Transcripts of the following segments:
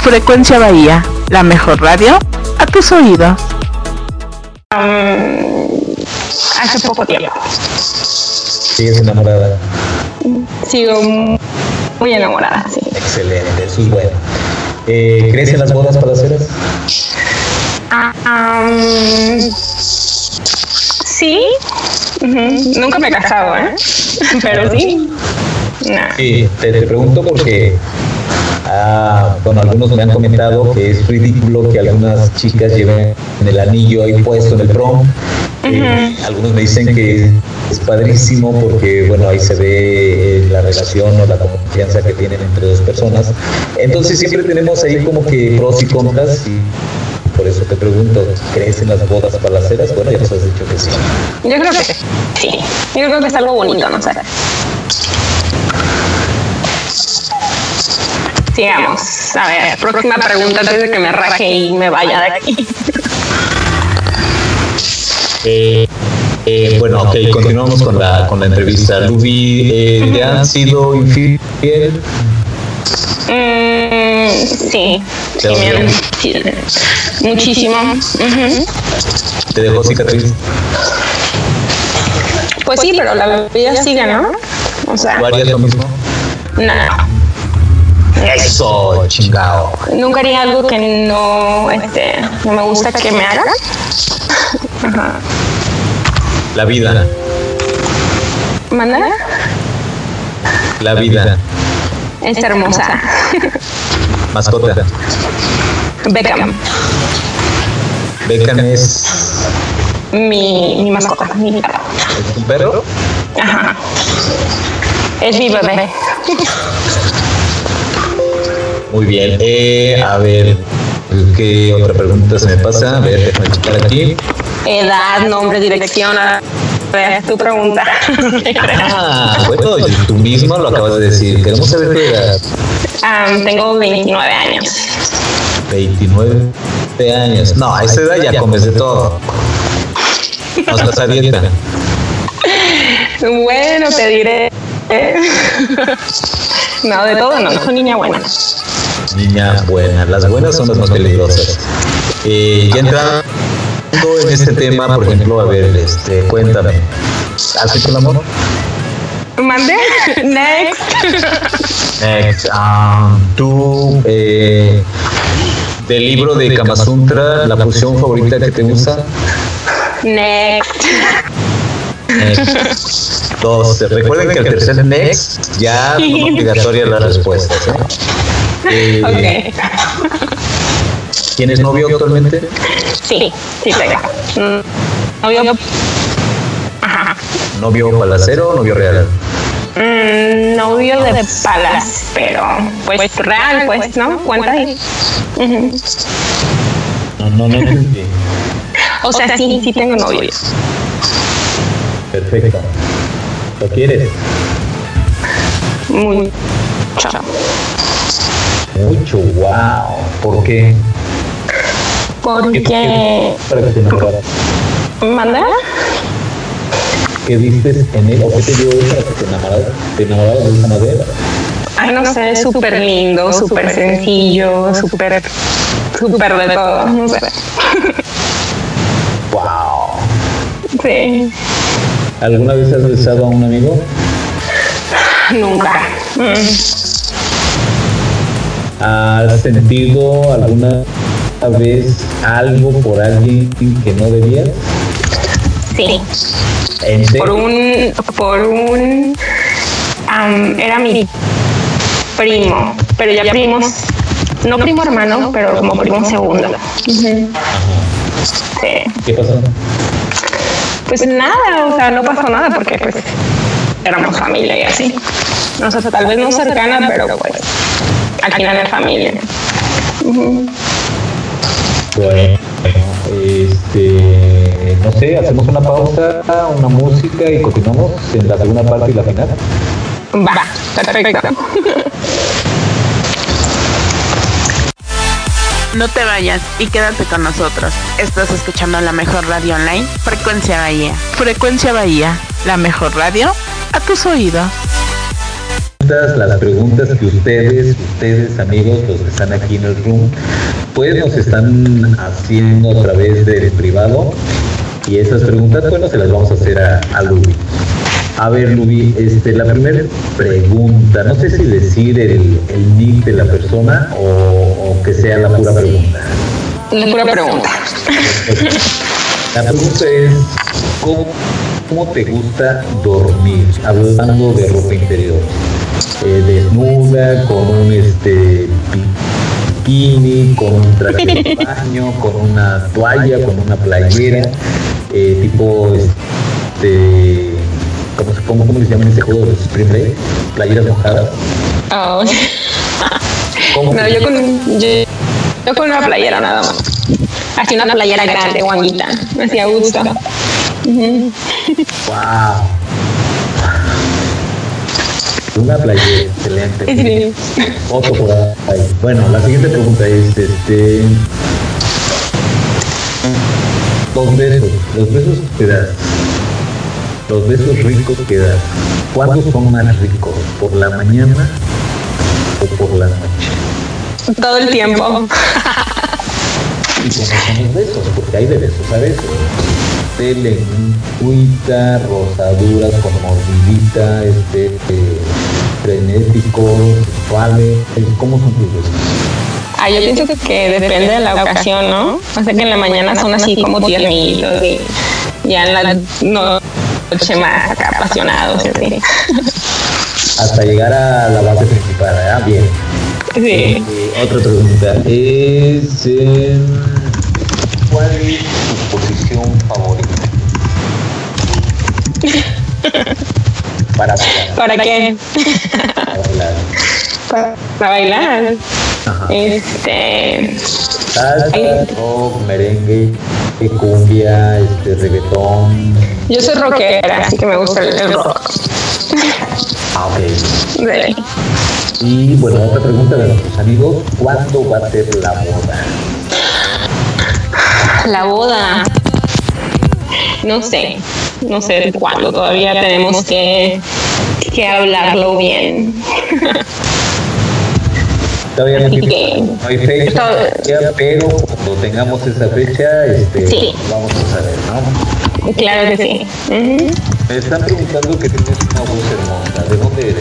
Frecuencia Bahía, la mejor radio a tus oídos. Hace poco tiempo. ¿Sigues enamorada? Sigo muy enamorada, sí. Excelente, eso es bueno. ¿Crees en las bodas palaceras? Sí. Nunca me he casado, pero sí. Nah. Sí, te pregunto porque bueno, algunos me han comentado que es ridículo que algunas chicas lleven el anillo ahí puesto en el prom. Algunos me dicen que es padrísimo porque, bueno, ahí se ve la relación o la confianza que tienen entre dos personas. Entonces siempre tenemos ahí como que pros y contras, y por eso te pregunto, ¿crees en las bodas palaceras? Bueno, ya nos has dicho que sí. Yo creo que sí. Yo creo que es algo bonito, no sé. Sigamos. A ver, próxima pregunta antes de que me raje y me vaya de aquí. Bueno, ok, continuamos con la entrevista. Luby, ¿te han sido infiel? Sí, muchísimo. ¿Te dejó cicatriz? Pues sí, pero la vida sigue, ¿no? O sea, ¿Tú harías lo mismo? No. Eso, chingado. Nunca haría algo que no me gusta que me hagan. Ajá. La vida. ¿Manda? La vida. Es hermosa. Mascota. Beckham. Beckham es Mi mascota, mi perro. ¿es un perro? Ajá. Es mi bebé. Muy bien. A ver, ¿qué otra pregunta se me pasa? A ver, déjame checar aquí. Edad, nombre, dirección. A ver, tu pregunta. Bueno, tú mismo lo acabas de decir. Queremos saber tu edad. Tengo 29 años. 29 años. No, a esa edad ya comes de todo. No estás a dieta. Bueno, te diré. No, de todo no, soy niña buena. Niña buena. Las buenas son las más peligrosas. Ya entrando en este tema, por ejemplo, a ver, cuéntame. ¿Has hecho el amor? ¿Mande? Next. Next. Tú, del libro de Kama Sutra, la posición favorita que te gusta. Next. Next. 2. Recuerden que al tercer next ya son obligatorias las respuestas. Ok. ¿Tienes novio actualmente? Sí tengo. Novio. Ajá. ¿Novio palacero o novio real? Novio de palas, pero pues real, pues, ¿no? Cuenta ahí. No entendí. O sea, sí tengo novio. Perfecto. ¿Lo quieres? Mucho. Mucho, wow. ¿Por qué? Porque... Para que te enamoraras. ¿Manda? ¿Qué viste en él o qué te dio él para que te enamoraras de esa manera? Ay, no sé, es súper lindo, súper sencillo, súper de todo, no sé. Wow. Sí. ¿Alguna vez has besado a un amigo? Nunca. ¿Has sentido alguna vez algo por alguien que no debías? Sí. ¿En serio? Por un era mi primo, pero ya primos, no primo hermano, pero como primo segundo. Sí. ¿Qué pasó? Pues nada, o sea, no pasó nada porque pues éramos familia y así. No sé, tal vez no cercana, pero pues al final es familia. Bueno, no sé, hacemos una pausa, una música y continuamos en la segunda parte y la final. Va, perfecto. No te vayas y quédate con nosotros. Estás escuchando la mejor radio online, Frecuencia Bahía. Frecuencia Bahía, la mejor radio a tus oídos. las preguntas que ustedes amigos, los que están aquí en el room, pues nos están haciendo a través del privado. Y esas preguntas, bueno, se las vamos a hacer a Lubi. A ver, Lubi, la primera pregunta, no sé si decir el nick de la persona o que sea la pura pregunta. La pura pregunta. La pregunta es, ¿cómo te gusta dormir? Hablando de ropa interior. Desnuda, con un bikini, con un traje de baño, con una toalla, con una playera, tipo ¿cómo les llaman ese juego de los Spring Break? Playeras mojadas. Oh. No, yo con una playera nada más. Así una playera grande, guanguita. Me hacía gusto. Wow. Una playera excelente. Sí. Otro por ahí. Bueno, la siguiente pregunta es los besos que das. Los besos ricos que das, ¿cuándo son más ricos? ¿Por la mañana o por la noche? Todo el tiempo. ¿Y cómo son los besos? Porque hay de besos a besos. De lengüita, rosaduras con mordidita, frenéticos, sexuales. ¿Cómo son tus besos? Yo pienso que depende de la ocasión, ¿no? O sea que en la mañana son así como tiernitos y ya en la noche más acá apasionados. ¿Sí? Hasta llegar a la base principal, ¿verdad? Bien. Sí. Otra pregunta es, ¿cuál es tu posición favorita? ¿Para qué? Para bailar. Para bailar. Ajá. Salsa, rock, merengue, cumbia, reggaetón. Yo soy rockera, así que me gusta el rock. Ok. Sí. Y bueno, otra pregunta de nuestros amigos, ¿cuándo va a ser la boda? La boda, no sé cuándo, todavía tenemos que hablarlo bien. Todavía no hay fecha, pero cuando tengamos esa fecha, sí, vamos a saber, ¿no? Claro que sí. Me están preguntando que tienes una voz hermosa. ¿De dónde eres?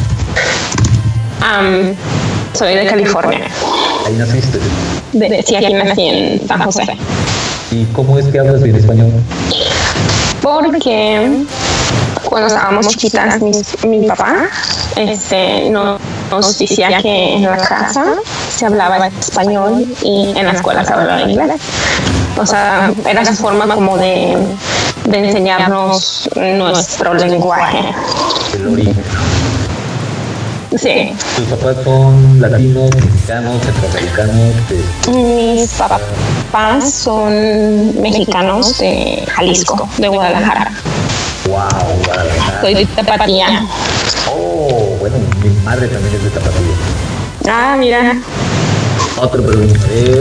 Soy de California. ¿Ahí naciste? Sí, aquí nací en San José. ¿Y cómo es que hablas bien español? Porque cuando estábamos chiquitas, mi papá nos decía que en la casa se hablaba español y en la escuela se hablaba inglés. O sea, era su forma como de enseñarnos nuestro lenguaje. El origen. Sí. ¿Tus papás son latinos, mexicanos, centroamericanos? Mis papás son mexicanos de Jalisco, de Guadalajara. Wow, Guadalajara. Soy de Tapatía. Oh, bueno, mi madre también es de Tapatía. Mira. Otra pregunta.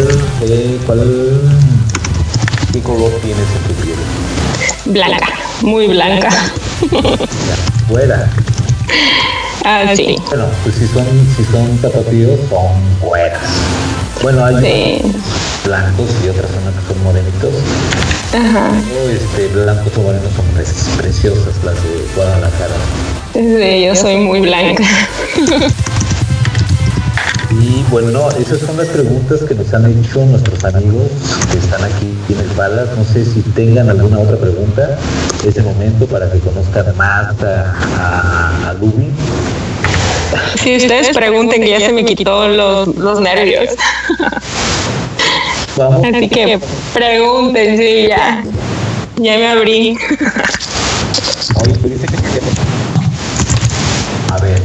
¿Qué color tienes en tu piel? Blanca, muy blanca. Fuera. Sí. Bueno, pues si son tapatíos, son güeras. Bueno, hay blancos y otras zonas que son morenitos. Ajá. Blancos o morenos son preciosas las de Guadalajara. Sí, yo soy muy blanca. Y bueno, esas son las preguntas que nos han hecho nuestros amigos que están aquí en el Palas. No sé si tengan alguna otra pregunta en este momento para que conozcan más a Lubi. Si ustedes pregunten, que ya se me quitó los nervios. Vamos. Así que pregunten, sí, ya me abrí. Oye, tú dices que... A ver.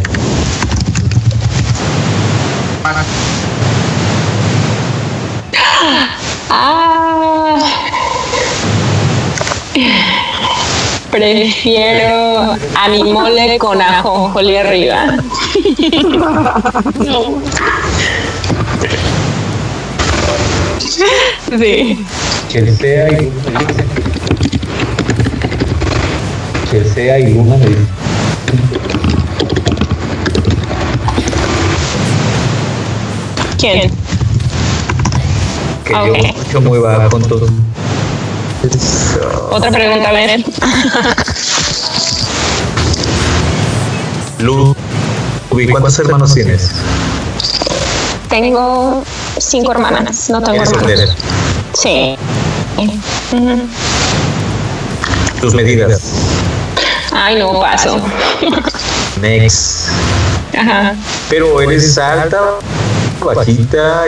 Prefiero a mi mole con ajonjolí arriba. Sí. Chelsea y Luna me dicen. ¿Quién? Que yo mucho muy bajo, entonces... Otra pregunta, a ver. Lubi, ¿cuántos hermanos tienes? Tengo 5 hermanas, no tengo hermanos. Soltera? Sí. ¿Tus medidas? Ay, no, paso. Next. Ajá. Pero eres alta, bajita,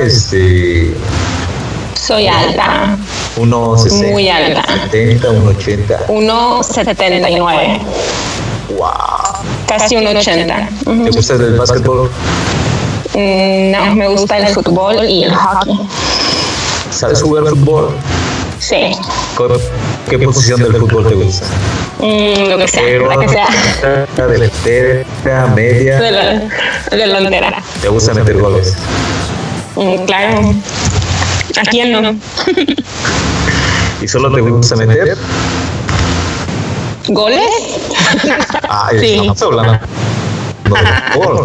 Soy alta. 1,60. Muy alta. 70, 1,80. 1,79. Wow. Casi 1,80. ¿Te gusta el básquetbol? No, me gusta el fútbol y el hockey. ¿Sabes jugar fútbol? Sí. ¿Qué posición del fútbol te gusta? Lo que sea, la que sea. Delantera, media. Delantera. ¿Te gusta meter goles? Claro. ¿A quién no? ¿Y solo te gusta meter? ¿Goles? Ah, Sí. Estamos hablando de fútbol.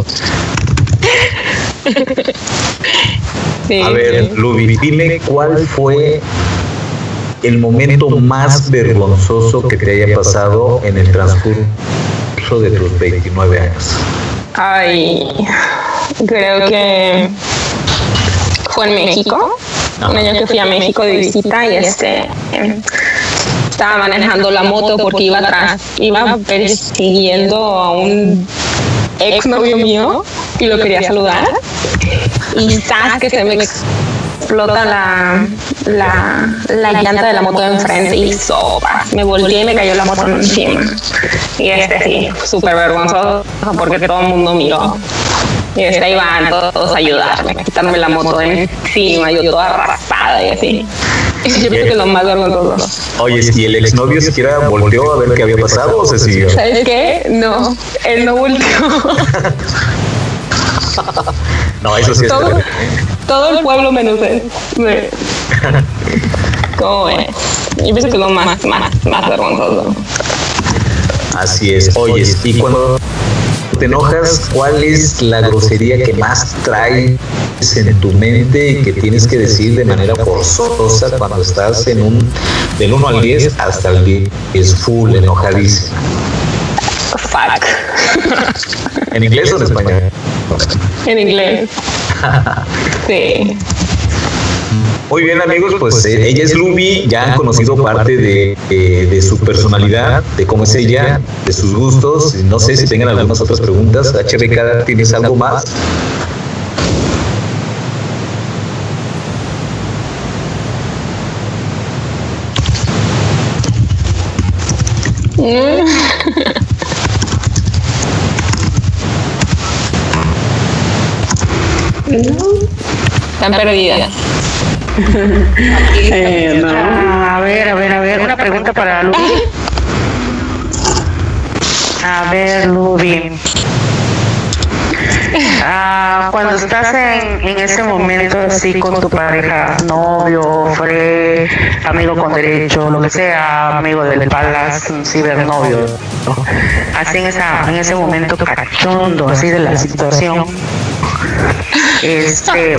Sí. A ver, Lubi, dime cuál fue el momento más vergonzoso que te haya pasado en el transcurso de tus 29 años. Ay, creo que fue en México. Un año que fui a México de visita y estaba manejando la moto porque iba persiguiendo a un exnovio mío y lo quería saludar. Y sabes que se me explota la llanta de la moto de enfrente y sopa. Me volteé y me cayó la moto encima. Y sí, súper vergonzoso porque todo el mundo miró. Y iban todos a ayudarme, a quitarme la moto de encima, yo toda raspada y así. Yo creo que es lo más vergonzoso. Oye, ¿y el exnovio siquiera volteó a ver qué había pasado o se siguió? ¿Sabes qué? No, él no volteó. No, eso sí es verdad. Todo el pueblo menos él. ¿Cómo es? Yo pienso que es lo más vergonzoso. Así es. Oye, y cuando te enojas, ¿cuál es la grosería que más traes en tu mente y que tienes que decir de manera forzosa cuando estás del 1 al 10 hasta el 10? Es full enojadísimo. Fuck. ¿En inglés o en español? En inglés. Sí. Muy bien, amigos, pues ella es Lubi, ya han conocido parte de su personalidad, de cómo es ella, de sus gustos. No sé si tengan algunas otras preguntas. HBK, ¿tienes algo más? Están perdidas. No. A ver, una pregunta para Lubi. A ver, Lubi. Cuando estás en ese momento así con tu pareja, novio, amigo con derecho, lo que sea, amigo del palas, un cibernovio, ¿no? Así en ese momento cachondo, así de la situación, ¿qué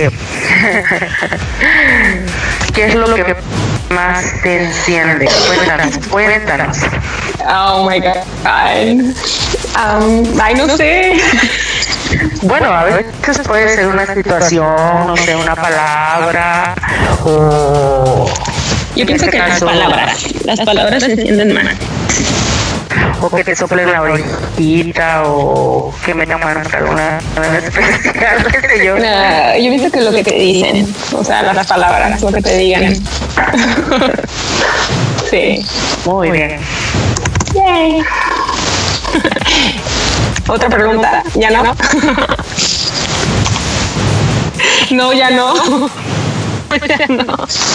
es lo que más te enciende? Cuéntanos. Oh my God. Ay, no sé. Bueno, a veces puede ser una situación, no sé, una palabra o... Yo pienso que las palabras se encienden más. O que te soplen la orejita o que me llaman para una especial, qué sé yo. Yo pienso que lo que te dicen, o sea, las palabras, lo que te digan. Sí. Muy bien. Yay. Otra pregunta, ¿ya no? No, ya no. Ya no.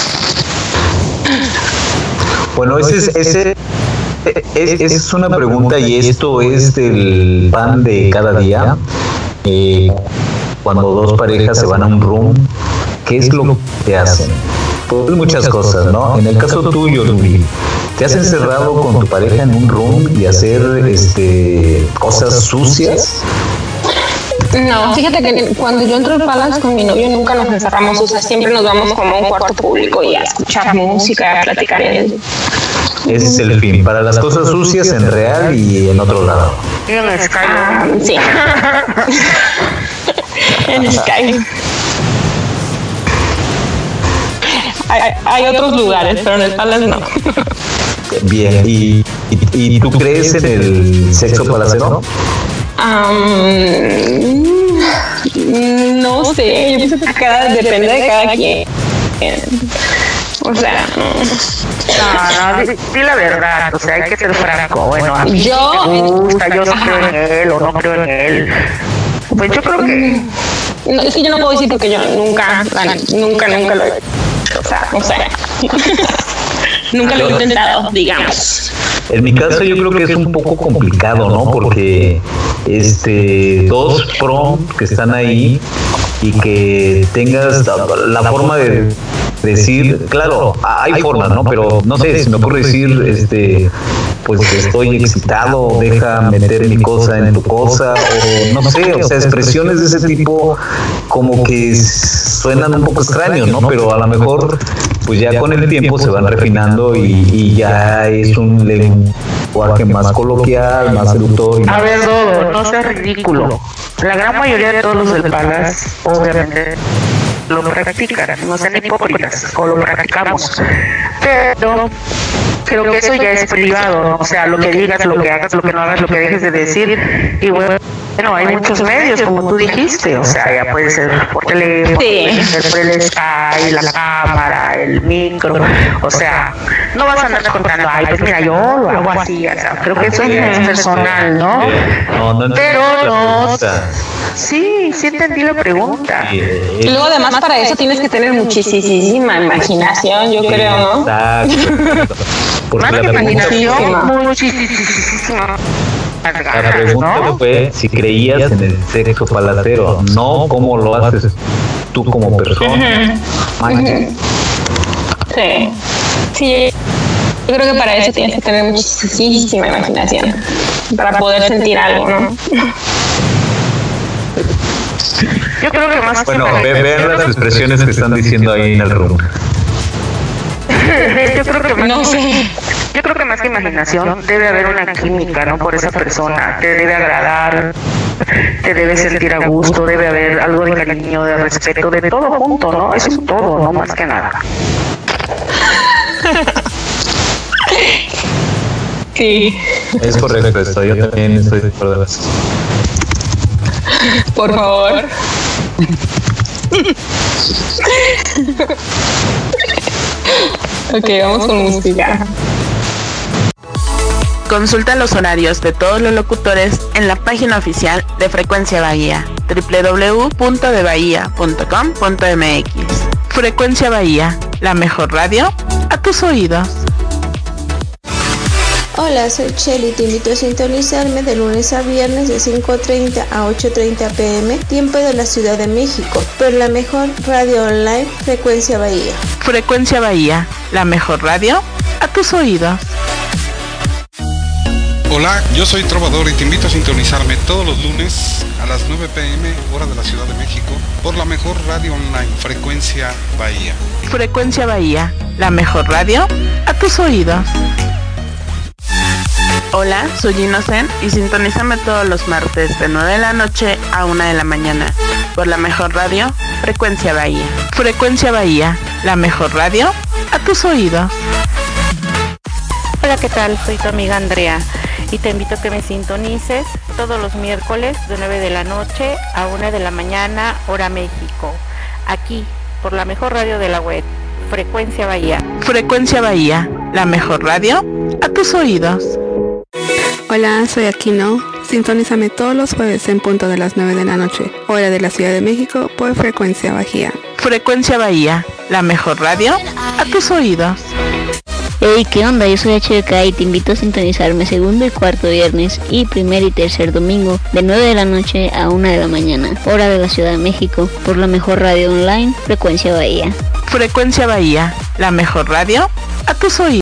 Bueno, esa es una pregunta y esto es del pan de cada día. Cuando dos parejas se van a un room, ¿qué es lo que hacen? Pues muchas cosas, ¿no? En el caso tuyo, Lubi, ¿te has encerrado con tu pareja en un room y hacer cosas sucias? No, fíjate que cuando yo entro al Palace con mi novio nunca nos encerramos, o sea, siempre nos vamos como a un cuarto público y a escuchar música, a platicar en él. Ese es el fin, para las cosas sucias en real y en otro lado. Y en Skype. Sí. En Skype. Hay otros lugares, pero en el Palace no. Bien, ¿y tú crees en el sexo palacero? No sé, yo pienso que depende de cada quien. O sea, No, di la verdad, o sea, hay que ser franco. Bueno, a mí yo me gusta, yo no creo en él o no creo en él. Pues yo creo que... No, es que yo no puedo decir porque yo nunca lo he hecho. O sea, no sé. Nunca lo he intentado, digamos. En mi caso yo creo que es un poco complicado, ¿no? Porque dos prom que están ahí y que tengas la forma de decir, claro, hay formas, ¿no? Pero no sé, si me ocurre decir, pues estoy excitado, deja meter mi cosa en tu cosa, o no sé, o sea, expresiones de ese tipo como que suenan un poco extraños, ¿no? Pero a lo mejor, pues ya con el tiempo se van refinando y ya es un lenguaje más coloquial, más seductor. A ver, Dodo, no seas ridículo. La gran mayoría de todos los del Palace, obviamente, lo practican, no sean hipócritas, o lo practicamos. Pero creo que eso ya es privado, ¿no? O sea, lo que digas, lo que hagas, lo que no hagas, lo que dejes de decir. Y bueno, hay muchos medios, como tú dijiste, o sea, ya puede ser por teléfono, puede ser por el Skype, la cámara, el micro, o sea, no vas a andar contando, ay, pues mira, yo lo hago así, o sea, creo que eso es personal, ¿no? Pero no, sí entendí la pregunta. Y luego además para eso tienes que tener muchísima imaginación, yo creo, ¿no? Exacto. Más que imaginación, muchísima. La pregunta fue si creías en el sexo palacero, no cómo lo haces tú como persona. Sí, yo creo que para eso tienes que tener muchísima imaginación para poder sentir algo, ¿no? Yo creo que más bueno, vean las expresiones que están diciendo ahí en el room. Yo creo que no sé. Yo creo que más que imaginación debe haber una química, ¿no? Por esa persona, te debe agradar, te debe sentir a gusto, debe haber algo de cariño, de respeto, de todo junto, ¿no? Eso es todo, no más que nada. Sí. Es correcto esto, yo también estoy de acuerdo. Por favor. Ok, vamos con música. Consulta los horarios de todos los locutores en la página oficial de Frecuencia Bahía, www.debahia.com.mx. Frecuencia Bahía, la mejor radio a tus oídos. Hola, soy Cheli, te invito a sintonizarme de lunes a viernes de 5:30 a 8:30 pm, tiempo de la Ciudad de México, por la mejor radio online, Frecuencia Bahía. Frecuencia Bahía, la mejor radio a tus oídos. Hola, yo soy Trovador y te invito a sintonizarme todos los lunes a las 9 pm, hora de la Ciudad de México, por la mejor radio online, Frecuencia Bahía. Frecuencia Bahía, la mejor radio a tus oídos. Hola, soy Innocent y sintonízame todos los martes de 9 de la noche a 1 de la mañana por la mejor radio, Frecuencia Bahía. Frecuencia Bahía, la mejor radio a tus oídos. Hola, ¿qué tal? Soy tu amiga Andrea y te invito a que me sintonices todos los miércoles de 9 de la noche a 1 de la mañana, hora México, aquí por la mejor radio de la web, Frecuencia Bahía. Frecuencia Bahía, la mejor radio a tus oídos. Hola, soy Aquino. Sintonízame todos los jueves en punto de las 9 de la noche, hora de la Ciudad de México, por Frecuencia Bahía. Frecuencia Bahía, la mejor radio a tus oídos. Hey, ¿qué onda? Yo soy HBK y te invito a sintonizarme segundo y cuarto viernes y primer y tercer domingo de 9 de la noche a 1 de la mañana, hora de la Ciudad de México, por la mejor radio online, Frecuencia Bahía. Frecuencia Bahía, la mejor radio a tus oídos.